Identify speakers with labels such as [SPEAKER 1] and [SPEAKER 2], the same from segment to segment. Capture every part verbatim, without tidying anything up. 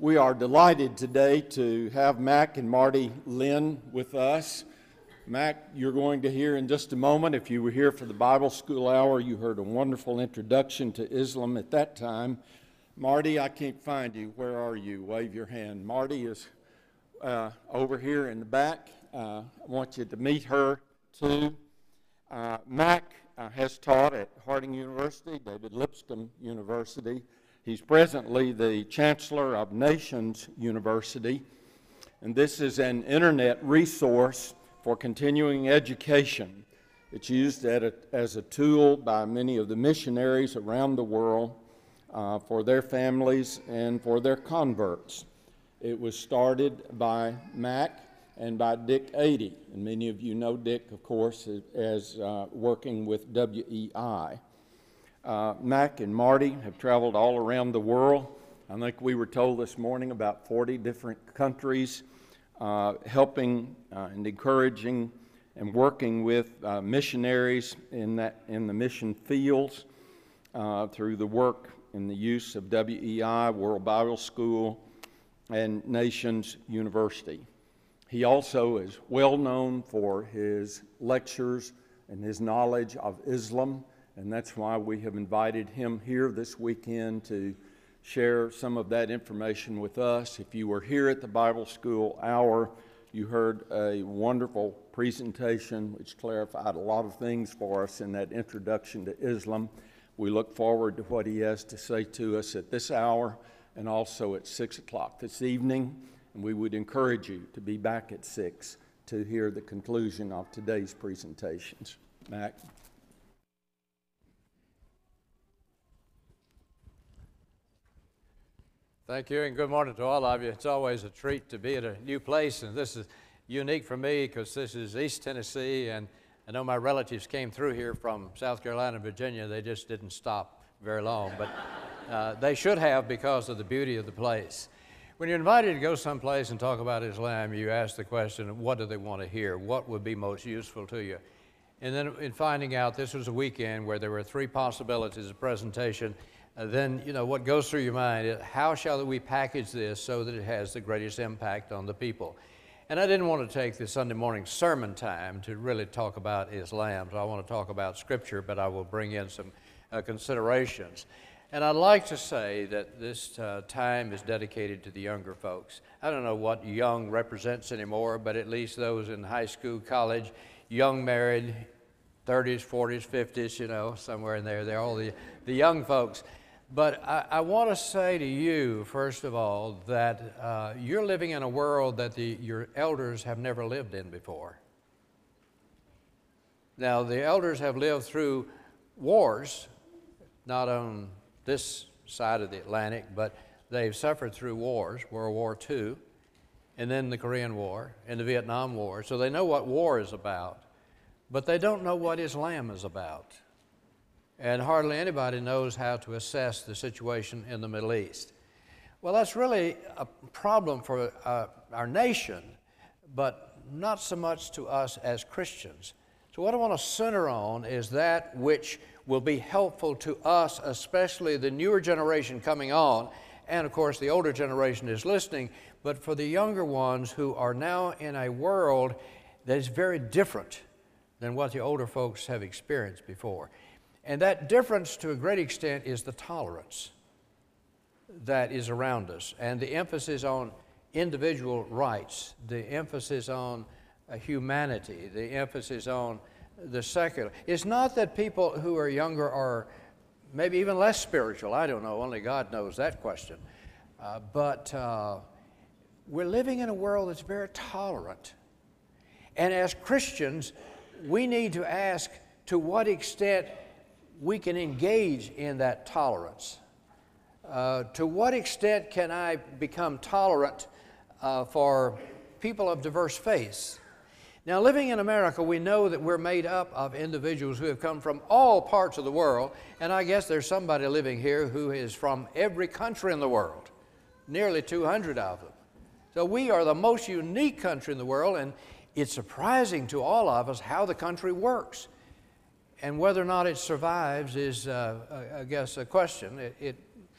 [SPEAKER 1] We are delighted today to have Mac and Marty Lynn with us. Mac, you're going to hear in just a moment. If you were here for the Bible School Hour, you heard a wonderful introduction to Islam at that time. Marty, I can't find you. Where are you? Wave your hand. Marty is uh, over here in the back. Uh, I want you to meet her, too. Uh, Mac uh, has taught at Harding University, David Lipscomb University. He's presently the Chancellor of Nations University, and this is an internet resource for continuing education. It's used a, as a tool by many of the missionaries around the world uh, for their families and for their converts. It was started by Mac and by Dick Adie, and many of you know Dick, of course, as uh, working with W E I. Uh, Mac and Marty have traveled all around the world. I think we were told this morning about forty different countries, uh, helping uh, and encouraging and working with uh, missionaries in that in the mission fields uh, through the work and the use of W E I, World Bible School, and Nations University. He also is well known for his lectures and his knowledge of Islam. And that's why we have invited him here this weekend to share some of that information with us. If you were here at the Bible School Hour, you heard a wonderful presentation which clarified a lot of things for us in that introduction to Islam. We look forward to what he has to say to us at this hour and also at six o'clock this evening. And we would encourage you to be back at six to hear the conclusion of today's presentations. Mac.
[SPEAKER 2] Thank you, and good morning to all of you. It's always a treat to be at a new place, and this is unique for me because this is East Tennessee, and I know my relatives came through here from South Carolina and Virginia. They just didn't stop very long, but uh, they should have because of the beauty of the place. When you're invited to go someplace and talk about Islam, you ask the question, what do they want to hear? What would be most useful to you? And then in finding out this was a weekend where there were three possibilities of presentation, Uh, then, you know, what goes through your mind is how shall we package this so that it has the greatest impact on the people? And I didn't want to take the Sunday morning sermon time to really talk about Islam. So I want to talk about Scripture, but I will bring in some uh, considerations. And I'd like to say that this uh, time is dedicated to the younger folks. I don't know what young represents anymore, but at least those in high school, college, young married, thirties, forties, fifties, you know, somewhere in there. They're all the, the young folks. But I, I want to say to you, first of all, that uh, you're living in a world that the, your elders have never lived in before. Now, the elders have lived through wars, not on this side of the Atlantic, but they've suffered through wars, World War Two, and then the Korean War, and the Vietnam War. So they know what war is about, but they don't know what Islam is about. And hardly anybody knows how to assess the situation in the Middle East. Well, that's really a problem for uh, our nation, but not so much to us as Christians. So what I want to center on is that which will be helpful to us, especially the newer generation coming on, and of course the older generation is listening, but for the younger ones who are now in a world that is very different than what the older folks have experienced before. And that difference, to a great extent, is the tolerance that is around us and the emphasis on individual rights, the emphasis on uh, humanity, the emphasis on the secular. It's not that people who are younger are maybe even less spiritual. I don't know. Only God knows that question. Uh, but uh, we're living in a world that's very tolerant. And as Christians, we need to ask to what extent we can engage in that tolerance. Uh, to what extent can I become tolerant uh, for people of diverse faiths? Now, living in America, we know that we're made up of individuals who have come from all parts of the world, and I guess there's somebody living here who is from every country in the world, nearly two hundred of them. So we are the most unique country in the world, and it's surprising to all of us how the country works. And whether or not it survives is, uh, I guess, a question. It, it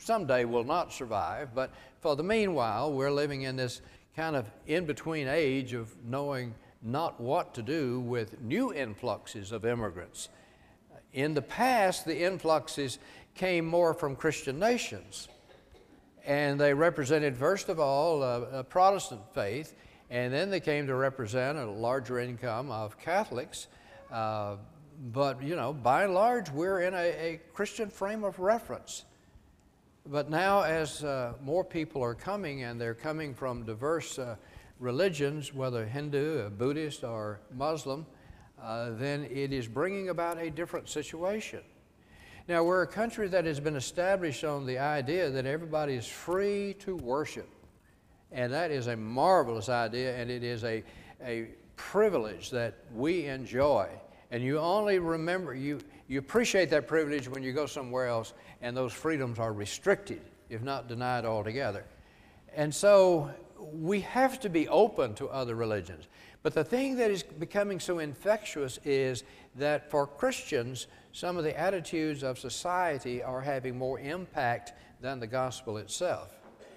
[SPEAKER 2] someday will not survive, but for the meanwhile, we're living in this kind of in-between age of knowing not what to do with new influxes of immigrants. In the past, the influxes came more from Christian nations, and they represented, first of all, a, a Protestant faith, and then they came to represent a larger income of Catholics. Uh, but, you know, by and large, we're in a, a Christian frame of reference. But now, as uh, more people are coming, and they're coming from diverse uh, religions, whether Hindu, or Buddhist, or Muslim, uh, then it is bringing about a different situation. Now, we're a country that has been established on the idea that everybody is free to worship. And that is a marvelous idea, and it is a, a privilege that we enjoy. And you only remember, you, you appreciate that privilege when you go somewhere else and those freedoms are restricted, if not denied altogether. And so we have to be open to other religions. But the thing that is becoming so infectious is that for Christians, some of the attitudes of society are having more impact than the gospel itself.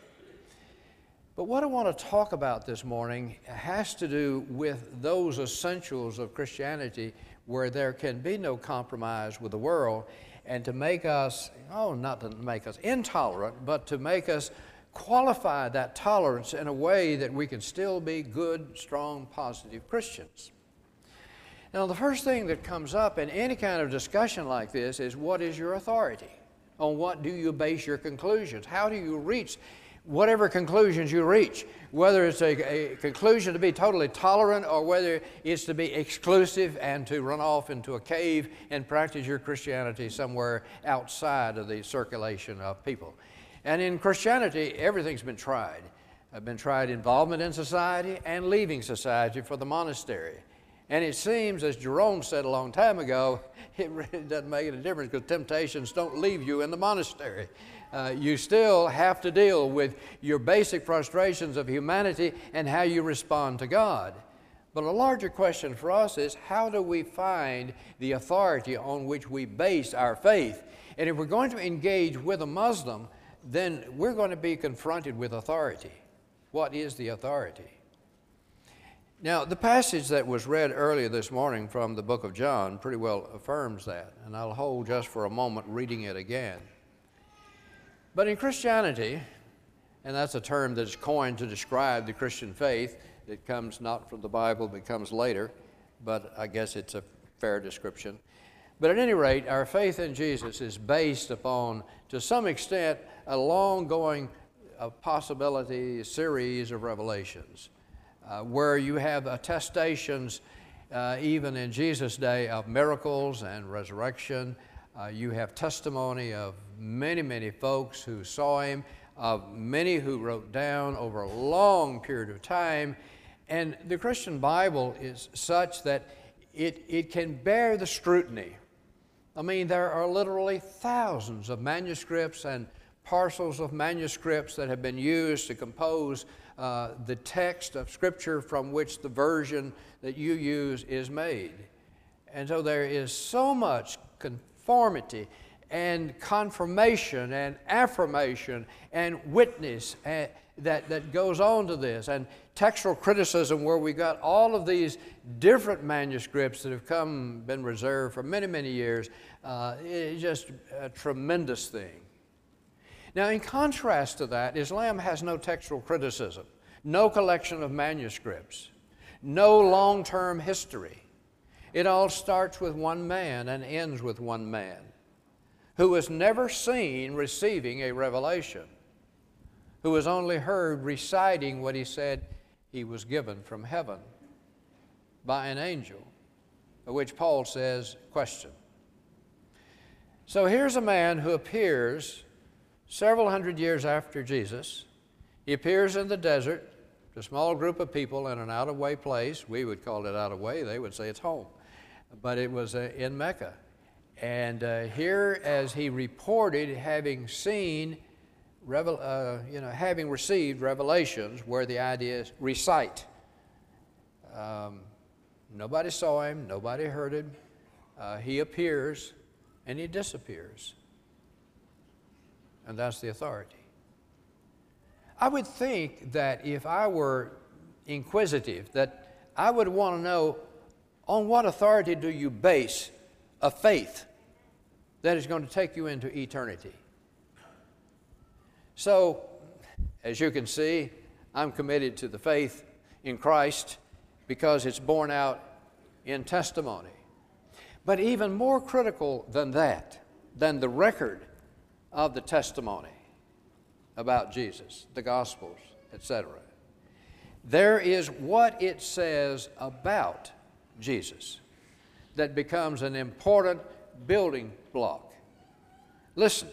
[SPEAKER 2] But what I want to talk about this morning has to do with those essentials of Christianity where there can be no compromise with the world, and to make us, oh, not to make us intolerant, but to make us qualify that tolerance in a way that we can still be good, strong, positive Christians. Now, the first thing that comes up in any kind of discussion like this is, what is your authority? On what do you base your conclusions? How do you reach whatever conclusions you reach, whether it's a, a conclusion to be totally tolerant or whether it's to be exclusive and to run off into a cave and practice your Christianity somewhere outside of the circulation of people. And in Christianity, everything's been tried. I've been tried involvement in society and leaving society for the monastery. And it seems, as Jerome said a long time ago, it really doesn't make any difference because temptations don't leave you in the monastery. Uh, you still have to deal with your basic frustrations of humanity and how you respond to God. But a larger question for us is, how do we find the authority on which we base our faith? And if we're going to engage with a Muslim, then we're going to be confronted with authority. What is the authority? Now, the passage that was read earlier this morning from the book of John pretty well affirms that, and I'll hold just for a moment reading it again. But in Christianity, and that's a term that's coined to describe the Christian faith, it comes not from the Bible, but comes later, but I guess it's a fair description. But at any rate, our faith in Jesus is based upon, to some extent, a long-going uh, possibility series of revelations, uh, where you have attestations, uh, even in Jesus' day, of miracles and resurrection. Uh, you have testimony of many, many folks who saw him, of many who wrote down over a long period of time. And the Christian Bible is such that it, it can bear the scrutiny. I mean, there are literally thousands of manuscripts and parcels of manuscripts that have been used to compose uh, the text of Scripture from which the version that you use is made. And so there is so much conformity and confirmation and affirmation and witness and that, that goes on to this, and textual criticism, where we got all of these different manuscripts that have come, been reserved for many, many years. Uh, it's just a tremendous thing. Now, in contrast to that, Islam has no textual criticism, no collection of manuscripts, no long-term history. It all starts with one man and ends with one man who was never seen receiving a revelation, who was only heard reciting what he said he was given from heaven by an angel, which Paul says, question. So here's a man who appears several hundred years after Jesus. He appears in the desert to a small group of people in an out-of-way place. We would call it out-of-way. They would say it's home. But it was uh, in Mecca. And uh, here, as he reported, having seen Revel, uh, you know, having received revelations, where the idea is recite. Um, nobody saw him, nobody heard him. Uh, he appears and he disappears. and that's the authority. I would think that if I were inquisitive, that I would want to know, on what authority do you base a faith that is going to take you into eternity? So, as you can see, I'm committed to the faith in Christ because it's borne out in testimony. But even more critical than that, than the record of the testimony about Jesus, the Gospels, et cetera, there is what it says about Jesus that becomes an important building block. Listen,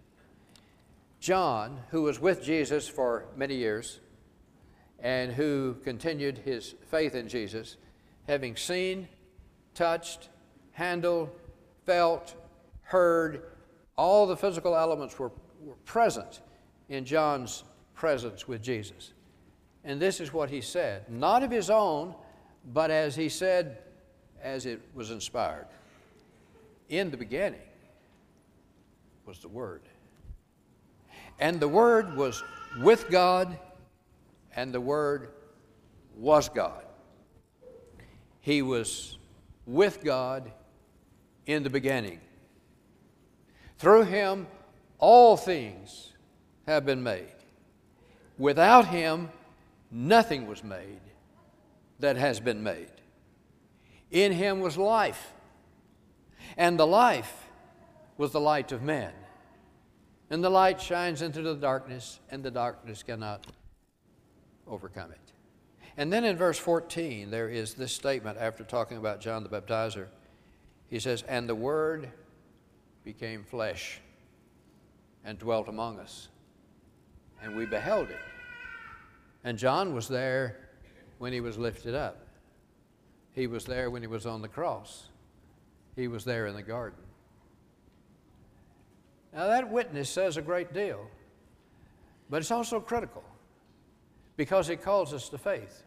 [SPEAKER 2] John, who was with Jesus for many years and who continued his faith in Jesus, having seen, touched, handled, felt, heard, all the physical elements were, were present in John's presence with Jesus. And this is what he said, not of his own, but as he said, as it was inspired. In the beginning was the Word. And the Word was with God, and the Word was God. He was with God in the beginning. Through him, all things have been made. Without him, nothing was made that has been made. In him was life, and the life was the light of men. And the light shines into the darkness, and the darkness cannot overcome it. And then in verse fourteen, there is this statement after talking about John the Baptizer. He says, "And the Word became flesh and dwelt among us, and we beheld it." And John was there when he was lifted up. He was there when he was on the cross. He was there in the garden. Now that witness says a great deal, but it's also critical because it calls us to faith.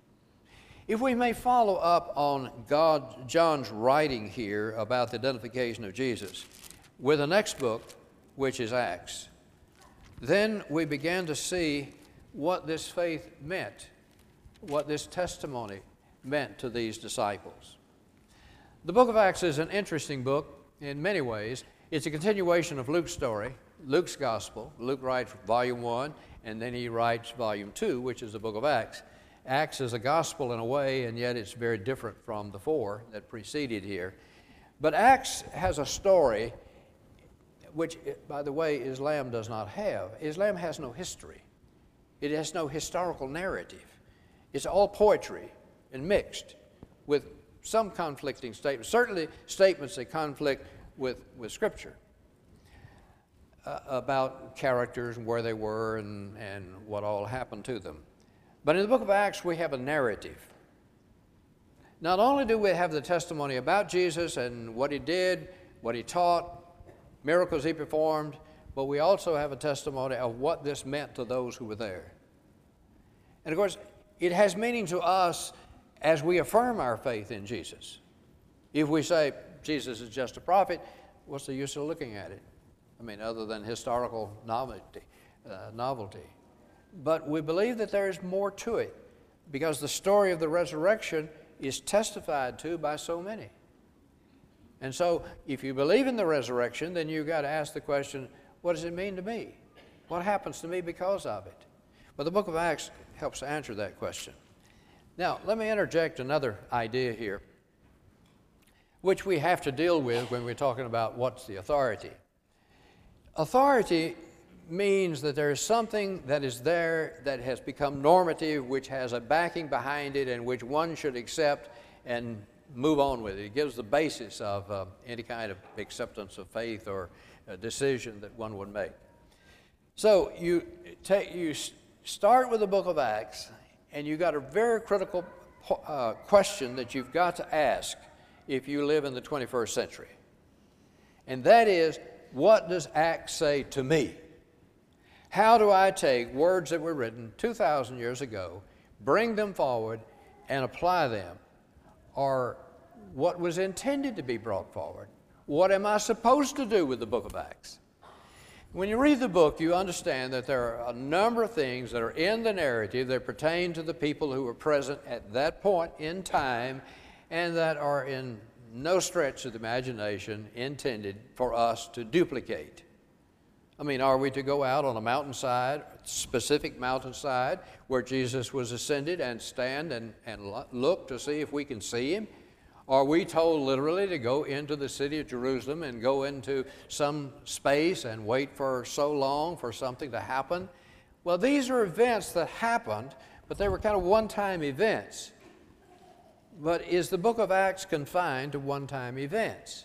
[SPEAKER 2] If we may follow up on God, John's writing here about the identification of Jesus with the next book, which is Acts, then we began to see what this faith meant, what this testimony meant to these disciples. The book of Acts is an interesting book in many ways. It's a continuation of Luke's story, Luke's gospel. Luke writes volume one, and then he writes volume two, which is the book of Acts. Acts is a gospel in a way, and yet it's very different from the four that preceded here. But Acts has a story which, by the way, Islam does not have. Islam has no history. It has no historical narrative. It's all poetry and mixed with some conflicting statements, certainly statements that conflict with, with Scripture uh, about characters and where they were and, and what all happened to them. But in the book of Acts, we have a narrative. Not only do we have the testimony about Jesus and what he did, what he taught, miracles he performed, but we also have a testimony of what this meant to those who were there. And of course, it has meaning to us as we affirm our faith in Jesus. If we say Jesus is just a prophet, what's the use of looking at it? I mean, other than historical novelty. Uh, novelty. But we believe that there is more to it because the story of the resurrection is testified to by so many. And so if you believe in the resurrection, then you've got to ask the question, what does it mean to me? What happens to me because of it? Well, the book of Acts helps answer that question. Now, let me interject another idea here, which we have to deal with when we're talking about what's the authority. Authority means that there is something that is there that has become normative, which has a backing behind it and which one should accept and move on with it. It gives the basis of uh, any kind of acceptance of faith or a decision that one would make. So you take, you start with the book of Acts, and you've got a very critical uh, question that you've got to ask if you live in the twenty-first century. And that is, what does Acts say to me? How do I take words that were written two thousand years ago, bring them forward, and apply them? Or what was intended to be brought forward? What am I supposed to do with the book of Acts? When you read the book, you understand that there are a number of things that are in the narrative that pertain to the people who were present at that point in time and that are in no stretch of the imagination intended for us to duplicate. I mean, are we to go out on a mountainside, specific mountainside, where Jesus was ascended and stand and, and look to see if we can see him? Are we told literally to go into the city of Jerusalem and go into some space and wait for so long for something to happen? Well, these are events that happened, but they were kind of one-time events. But is the book of Acts confined to one-time events?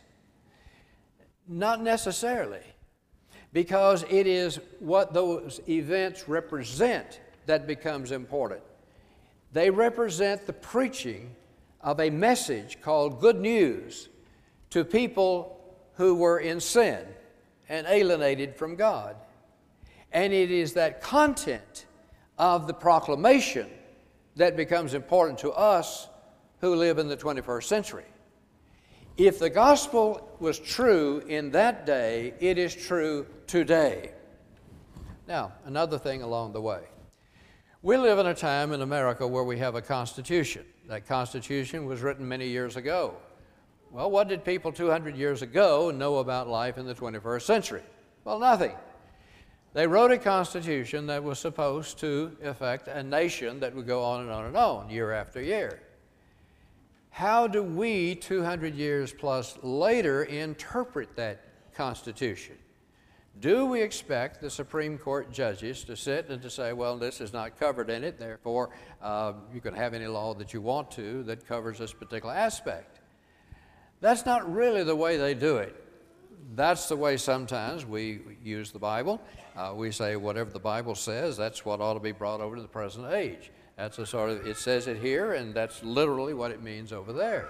[SPEAKER 2] Not necessarily, because it is what those events represent that becomes important. They represent the preaching of a message called good news to people who were in sin and alienated from God. And it is that content of the proclamation that becomes important to us who live in the twenty-first century. If the gospel was true in that day, it is true today. Now, another thing along the way. We live in a time in America where we have a constitution. That constitution was written many years ago. Well, what did people two hundred years ago know about life in the twenty-first century? Well, nothing. They wrote a constitution that was supposed to affect a nation that would go on and on and on, year after year. How do we, two hundred years plus later, interpret that Constitution? Do we expect the Supreme Court judges to sit and to say, well, this is not covered in it, therefore uh, you can have any law that you want to that covers this particular aspect? That's not really the way they do it. That's the way sometimes we use the Bible. Uh, we say whatever the Bible says, that's what ought to be brought over to the present age. That's a sort of, it says it here, and that's literally what it means over there.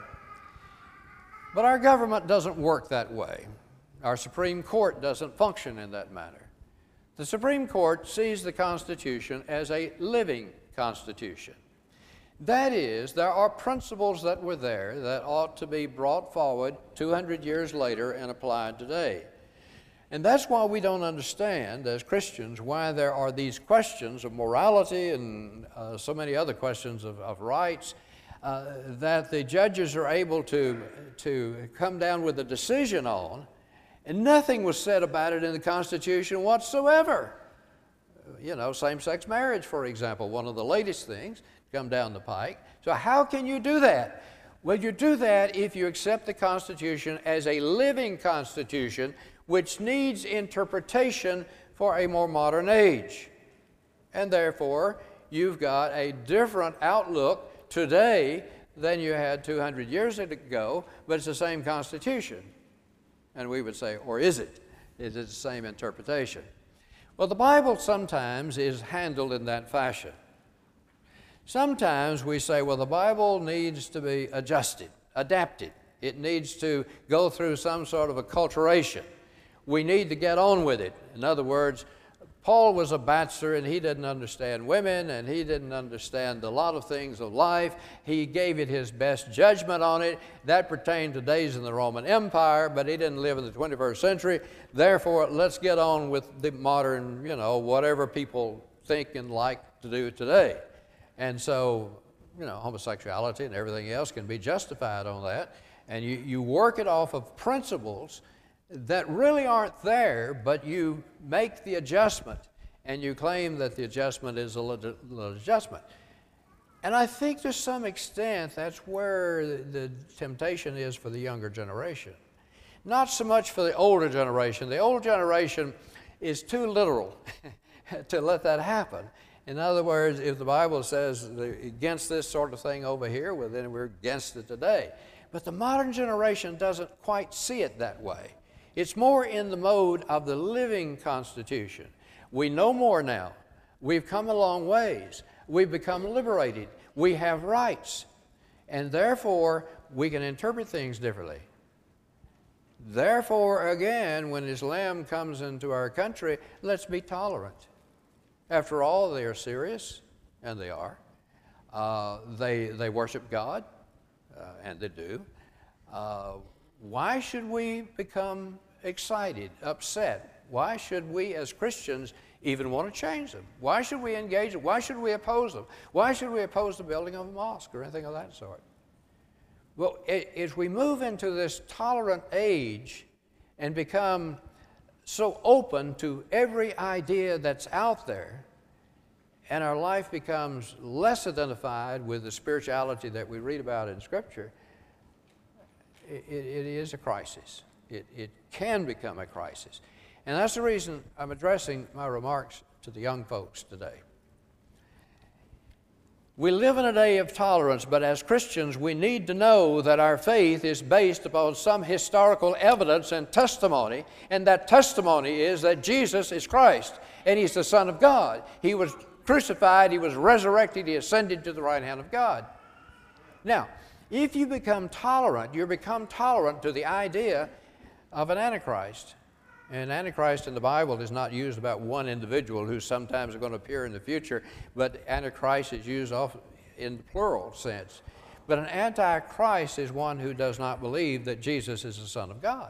[SPEAKER 2] But our government doesn't work that way. Our Supreme Court doesn't function in that manner. The Supreme Court sees the Constitution as a living Constitution. That is, there are principles that were there that ought to be brought forward two hundred years later and applied today. And that's why we don't understand, as Christians, why there are these questions of morality and uh, so many other questions of, of rights uh, that the judges are able to, to come down with a decision on, and nothing was said about it in the Constitution whatsoever. You know, same-sex marriage, for example, one of the latest things come down the pike. So how can you do that? Well, you do that if you accept the Constitution as a living Constitution which needs interpretation for a more modern age. And therefore, you've got a different outlook today than you had two hundred years ago, but it's the same Constitution. And we would say, or is it? Is it the same interpretation? Well, the Bible sometimes is handled in that fashion. Sometimes we say, well, the Bible needs to be adjusted, adapted. It needs to go through some sort of acculturation. We need to get on with it. In other words, Paul was a bachelor and he didn't understand women and he didn't understand a lot of things of life. He gave it his best judgment on it. That pertained to days in the Roman Empire, but he didn't live in the twenty-first century. Therefore, let's get on with the modern, you know, whatever people think and like to do today. And so, you know, homosexuality and everything else can be justified on that. And you, you work it off of principles that really aren't there, but you make the adjustment and you claim that the adjustment is a legit adjustment. And I think to some extent that's where the, the temptation is for the younger generation. Not so much for the older generation. The older generation is too literal to let that happen. In other words, if the Bible says against this sort of thing over here, well, then we're against it today. But the modern generation doesn't quite see it that way. It's more in the mode of the living Constitution. We know more now. We've come a long ways. We've become liberated. We have rights. And therefore, we can interpret things differently. Therefore, again, when Islam comes into our country, let's be tolerant. After all, they are serious, and they are. Uh, they, they worship God, uh, and they do. Uh, why should we become excited, upset why should we as Christians even want to change them? Why should we engage them? Why should we oppose them? Why should we oppose the building of a mosque or anything of that sort? Well, as we move into this tolerant age and become so open to every idea that's out there, and our life becomes less identified with the spirituality that we read about in Scripture, it, it is a crisis. It, it can become a crisis. And that's the reason I'm addressing my remarks to the young folks today. We live in a day of tolerance, but as Christians, we need to know that our faith is based upon some historical evidence and testimony, and that testimony is that Jesus is Christ, and He's the Son of God. He was crucified, He was resurrected, He ascended to the right hand of God. Now, if you become tolerant, you become tolerant to the idea of an Antichrist. And Antichrist in the Bible is not used about one individual who sometimes is going to appear in the future, but Antichrist is used off in the plural sense. But an Antichrist is one who does not believe that Jesus is the Son of God.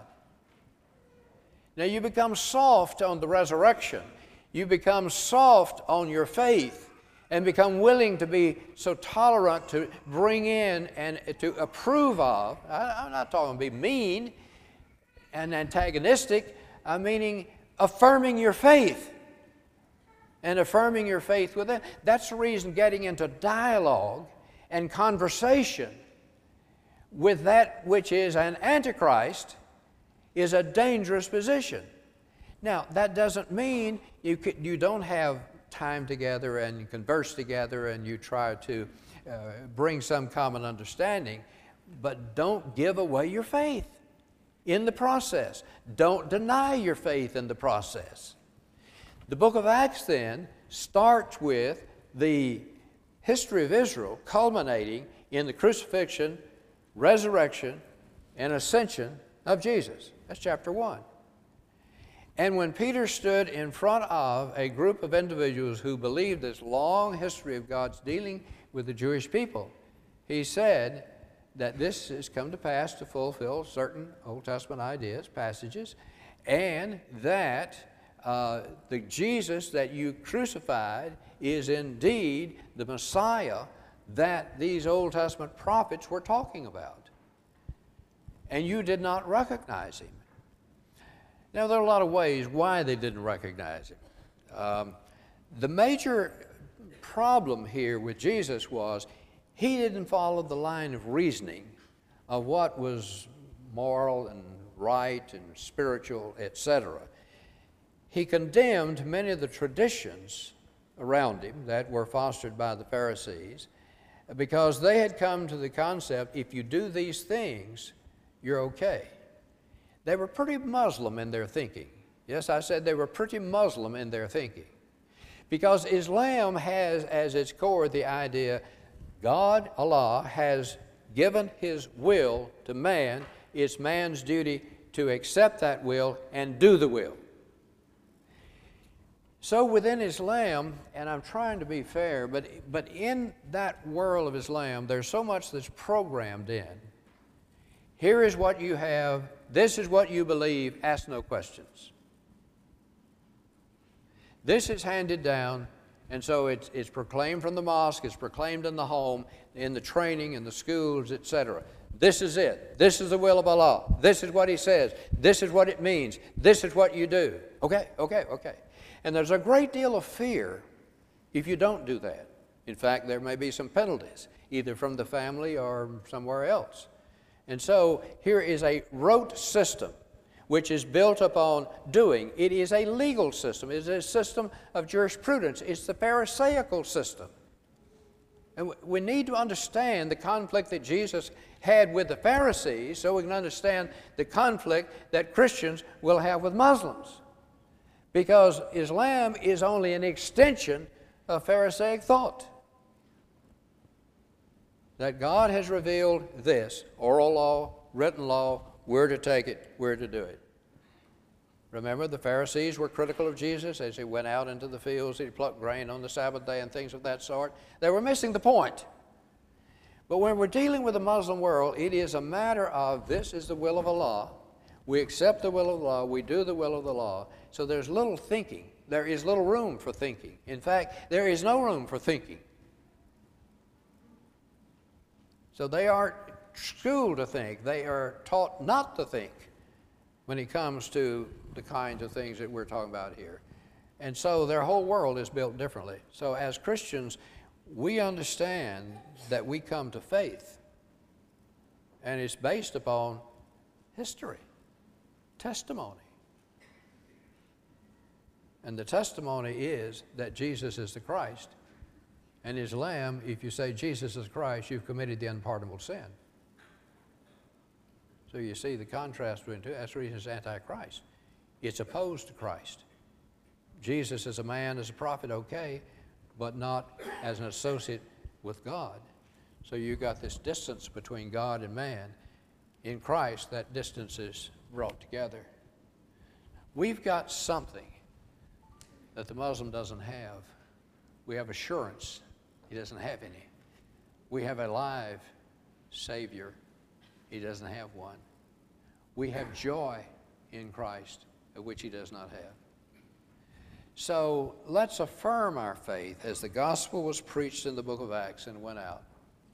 [SPEAKER 2] Now you become soft on the resurrection. You become soft on your faith and become willing to be so tolerant to bring in and to approve of. I, I'm not talking to be mean and antagonistic. I'm meaning affirming your faith and affirming your faith within. That's the reason getting into dialogue and conversation with that which is an Antichrist is a dangerous position. Now, that doesn't mean you, could, you don't have time together and you converse together and you try to uh, bring some common understanding, but don't give away your faith in the process. Don't deny your faith in the process. The book of Acts then starts with the history of Israel culminating in the crucifixion, resurrection, and ascension of Jesus. That's chapter one. And when Peter stood in front of a group of individuals who believed this long history of God's dealing with the Jewish people, he said that this has come to pass to fulfill certain Old Testament ideas, passages, and that uh, the Jesus that you crucified is indeed the Messiah that these Old Testament prophets were talking about. And you did not recognize him. Now, there are a lot of ways why they didn't recognize him. Um, the major problem here with Jesus was he didn't follow the line of reasoning of what was moral and right and spiritual, et cetera. He condemned many of the traditions around him that were fostered by the Pharisees because they had come to the concept, if you do these things, you're okay. They were pretty Muslim in their thinking. Yes, I said they were pretty Muslim in their thinking. Because Islam has as its core the idea God, Allah, has given His will to man. It's man's duty to accept that will and do the will. So within Islam, and I'm trying to be fair, but, but in that world of Islam, there's so much that's programmed in. Here is what you have. This is what you believe. Ask no questions. This is handed down, and so it's, it's proclaimed from the mosque, it's proclaimed in the home, in the training, in the schools, et cetera. This is it. This is the will of Allah. This is what He says. This is what it means. This is what you do. Okay, okay, okay. And there's a great deal of fear if you don't do that. In fact, there may be some penalties, either from the family or somewhere else. And so here is a rote system which is built upon doing. It is a legal system. It is a system of jurisprudence. It's the Pharisaical system. And we need to understand the conflict that Jesus had with the Pharisees so we can understand the conflict that Christians will have with Muslims. Because Islam is only an extension of Pharisaic thought. That God has revealed this, oral law, written law, we're to take it, we're to do it. Remember, the Pharisees were critical of Jesus as He went out into the fields, He plucked grain on the Sabbath day and things of that sort. They were missing the point. But when we're dealing with the Muslim world, it is a matter of this is the will of Allah. We accept the will of the law. We do the will of the law. So there's little thinking. There is little room for thinking. In fact, there is no room for thinking. So they aren't schooled to think. They are taught not to think when it comes to the kinds of things that we're talking about here. And so their whole world is built differently. So as Christians, we understand that we come to faith, and it's based upon history, testimony. And the testimony is that Jesus is the Christ. And Islam, if you say Jesus is Christ, you've committed the unpardonable sin. So you see the contrast between the two. That's the reason it's anti-Christ. It's opposed to Christ. Jesus as a man, as a prophet, okay, but not as an associate with God. So you've got this distance between God and man. In Christ, that distance is brought together. We've got something that the Muslim doesn't have. We have assurance. He doesn't have any. We have a live Savior. He doesn't have one. We have joy in Christ, of which he does not have. So let's affirm our faith as the gospel was preached in the book of Acts and went out.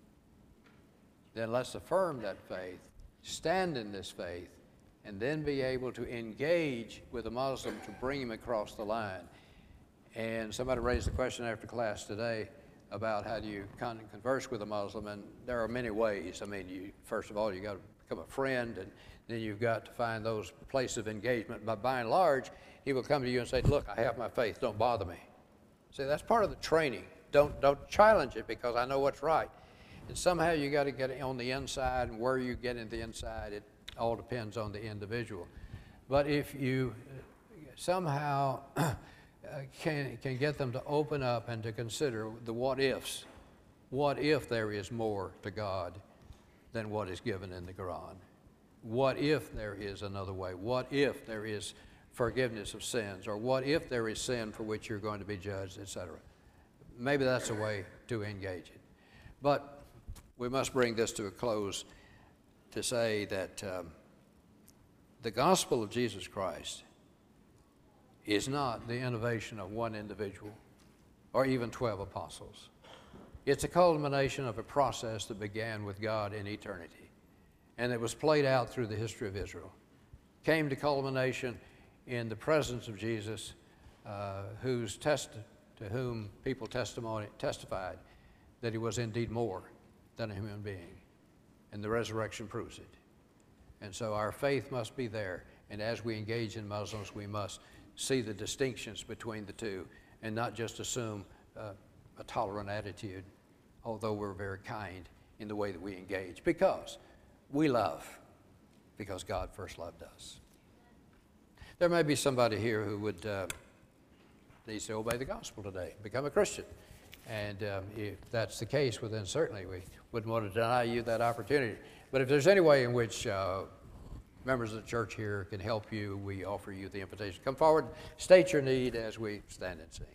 [SPEAKER 2] Then let's affirm that faith, stand in this faith, and then be able to engage with a Muslim to bring him across the line. And somebody raised the question after class today about how do you con- converse with a Muslim, and there are many ways. I mean, you, first of all, you got to become a friend, and then you've got to find those places of engagement. But by and large, he will come to you and say, look, I have my faith, don't bother me. See, that's part of the training. Don't, don't challenge it because I know what's right. And somehow you got to get it on the inside, and where you get in the inside, it all depends on the individual. But if you somehow can, can get them to open up and to consider the what-ifs, what if there is more to God than what is given in the Quran? What if there is another way? What if there is forgiveness of sins? Or what if there is sin for which you're going to be judged, et cetera? Maybe that's a way to engage it. But we must bring this to a close to say that um, the gospel of Jesus Christ is not the innovation of one individual or even twelve apostles. It's a culmination of a process that began with God in eternity and that was played out through the history of Israel. Came to culmination in the presence of Jesus, uh, whose test, to whom people testimony, testified that he was indeed more than a human being. And the resurrection proves it. And so our faith must be there. And as we engage in Muslims, we must see the distinctions between the two and not just assume uh, a tolerant attitude, although we're very kind in the way that we engage, because we love, because God first loved us. There may be somebody here who would uh, needs to obey the gospel today, become a Christian. And um, if that's the case, well, then certainly we wouldn't want to deny you that opportunity. But if there's any way in which uh, members of the church here can help you, we offer you the invitation. Come forward, state your need as we stand and sing.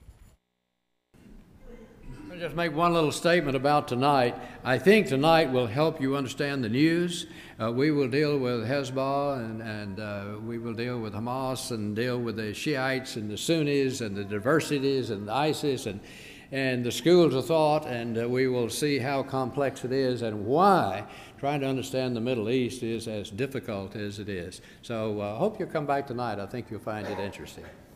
[SPEAKER 2] I'll just make one little statement about tonight. I think tonight will help you understand the news. Uh, we will deal with Hezbollah, and, and uh, we will deal with Hamas, and deal with the Shiites and the Sunnis and the diversities and the ISIS and, and the schools of thought, and uh, we will see how complex it is and why trying to understand the Middle East is as difficult as it is. So I uh, hope you'll come back tonight. I think you'll find it interesting.